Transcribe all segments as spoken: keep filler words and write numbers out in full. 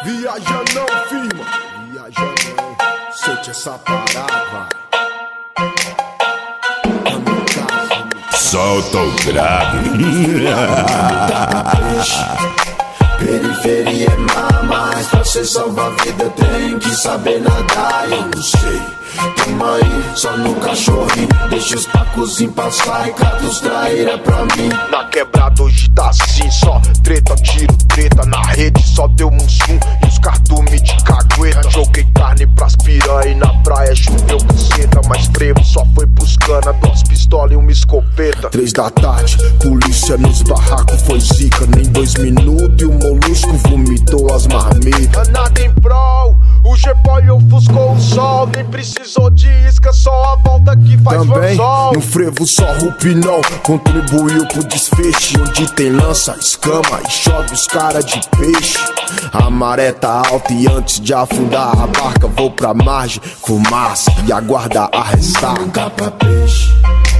Viaja não, firma. Viaja não. Sente essa parada, solta o grave. Periferia é má, mas pra cê salvar a vida tem que saber nadar. Eu não sei, tamo aí, só no cachorrinho. Deixa os pacozinhos passar e cata os traíra pra mim. Na quebrada hoje tá assim, só treta, tiro, treta. Na rede só deu mussum e os cardumes de cagueta. Joguei carne pras piranha e na praia choveu buceta. Mas frevo só foi pros cana, duas pistolas e uma escopeta. Três da tarde, polícia nos barracos foi zica. Nem dois minutos e o molusco vomitou as marmitas. Nada em prol, o G-Boy ofuscou o sol. Nem precisou de isca, só a volta que faz também, sol. no frevo só rupinão contribuiu pro desfecho. Onde tem lança, escama e chove os cara de peixe. A maré tá alta e antes de afundar a barca vou pra margem, fumaça e aguarda a ressaca. Nunca pra peixe.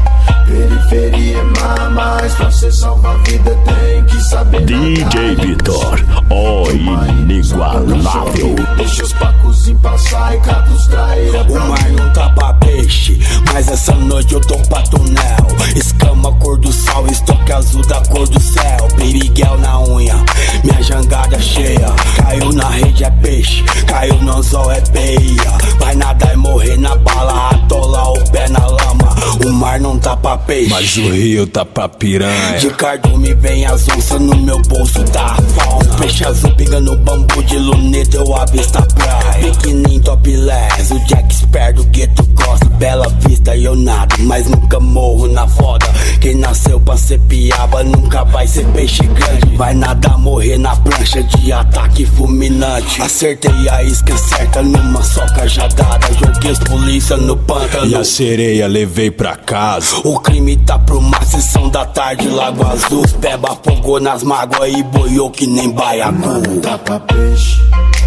Periferia é má, mas pra cê salvar a vida tem que saber D J Vitor, o inigualável. Deixa os pacozinhos passar e cata os traíra pra mim. O mar não tá pra peixe, mas essa noite eu tô pra tunel. Escama cor do sal, estoque azul da cor do céu. Piriguel na unha, minha jangada cheia. Caiu na rede é peixe, caiu no anzol é peia. Vai nadar e morrer na bala, atolar o pé na lama. O mar não tá pra peixe, mas o rio tá pra piranha. De cardume vem as onças, no meu bolso tá a fauna. Peixe azul pingando bambu de luneta, eu avisto a praia. Pequenininho topless, o Jack Sparrow do gueto gosta. Bela vista e eu nado, mas nunca morro na foda. Quem nasceu pra ser piaba nunca vai ser peixe grande. Vai nadar, morrer na prancha de ataque fulminante. Acertei a isca certa numa só cajadada. Joguei os polícia no pântano e a sereia levei pra casa. O crime tá pro mar, sessão da tarde, Lago Azul. Peba afogou nas mágoas e boiou que nem baiacu. Não dá pra peixe.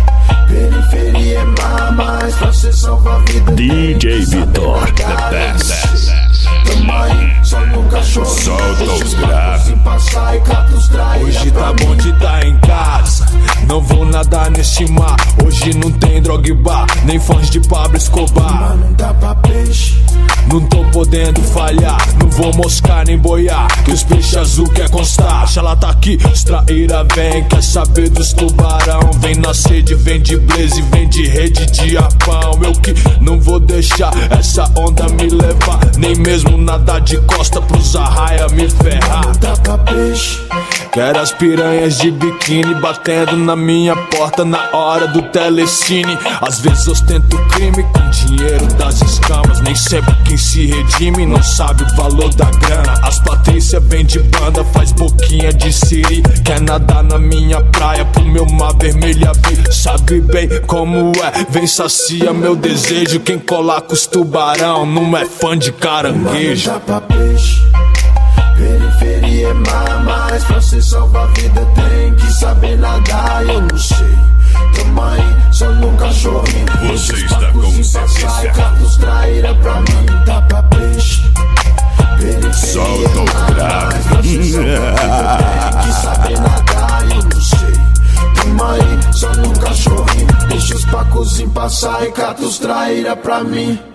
Periferia é má, mas pra cê salvar a vida D J Vitor, the best. Tamo aí, só no cachorro. Solta o grave. Hoje tá bom de tá em casa, não vou nadar nesse mar. Hoje não tem droga bar, nem fãs de Pablo Escobar. Não dá pra peixe. Não tô podendo falhar, não vou moscar nem boiar, que os peixes azul quer constar. Ela tá aqui, os traíra vem, quer saber dos tubarão. Vem na sede, vem de blaze, vem de rede de apão. Eu que não vou deixar essa onda me levar, nem mesmo nadar de costa pros arraia me ferrar. Não dá pra peixe. Quero as piranhas de biquíni batendo na minha porta na hora do telecine. Às vezes ostento crime com dinheiro das escamas. Nem sempre quem se redime não sabe o valor da grana. As Patrícia vem de banda, faz boquinha de siri. Quer nadar na minha praia pro meu mar vermelho abrir. Sabe bem como é, vem sacia meu desejo. Quem colar com os tubarão não é fã de caranguejo. Não dá pra peixe. Periferia é má, mas pra cê salvar a vida tem que saber nadar. Eu não sei, tamo aí, só no cachorrinho. Você está com o C C C. Cata os traíra pra mim. Não dá pra peixe. Periferia solta o é má, grave. mas pra cê salvar a vida tem que saber nadar. Eu não sei, tamo aí, só no cachorrinho. Deixa os pacozinhos passar e cata os traíra pra mim.